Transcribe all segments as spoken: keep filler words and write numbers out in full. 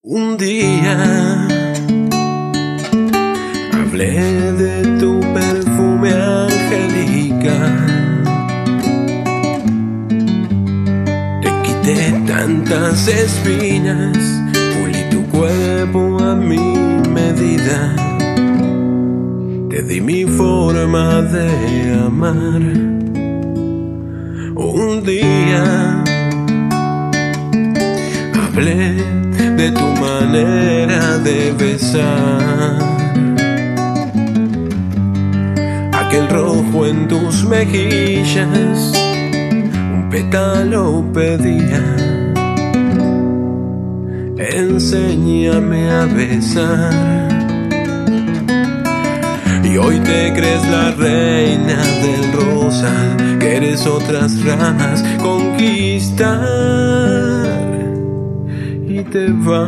Un día hablé de tu perfume angelical, te quité tantas espinas, pulí tu cuerpo a mi medida, te di mi forma de amar. Un día hablé de tu manera de besar, aquel rojo en tus mejillas, un pétalo pedía. Enséñame a besar. Y hoy te crees la reina del rosal, que eres otras ramas conquistar. Y te vas,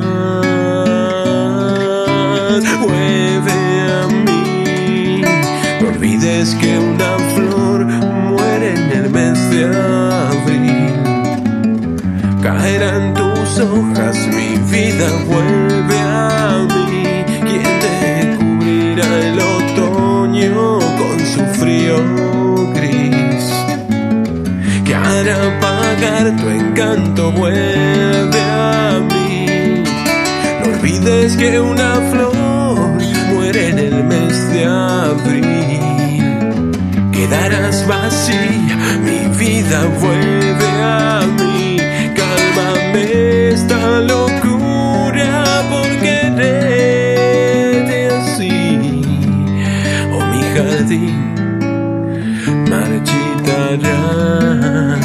vuelve a mí. No olvides que una flor muere en el mes de abril. Caerán tus hojas, mi vida, vuelve a mí. ¿Quién te cubrirá el otoño con su frío gris? ¿Qué hará apagar tu encanto? Vuelve a mí. No olvides que una flor muere en el mes de abril. Quedarás vacía, mi vida, vuelve a mí. Cálmame esta locura por quererte así. Oh, mi jardín marchitará.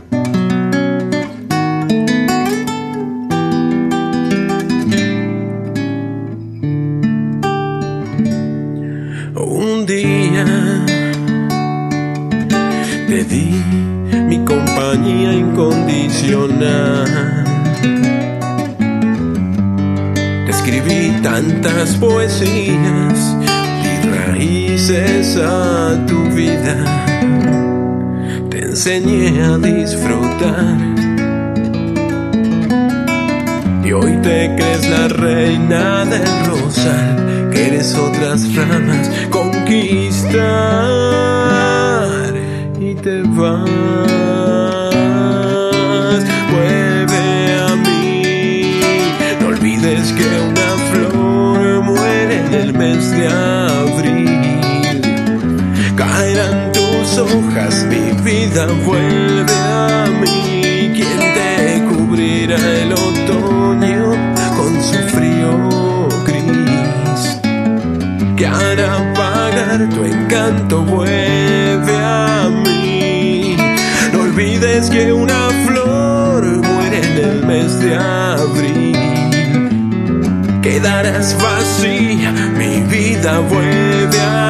Un día te di mi compañía incondicional, te escribí tantas poesías, di raíces a tu vida, te enseñé a disfrutar. Y hoy te crees la reina del rosal, que eres otras ramas conquistar. Y te vas, vuelve a mí. No olvides que una flor muere en el mes de abril. Caerán tus hojas, mi vida, vuelve a mí. ¿Quién te cubrirá el otoño con su frío gris? ¿Qué hará apagar tu encanto? Vuelve a mí. No olvides que una flor muere en el mes de abril. Quedarás vacía, mi vida, vuelve a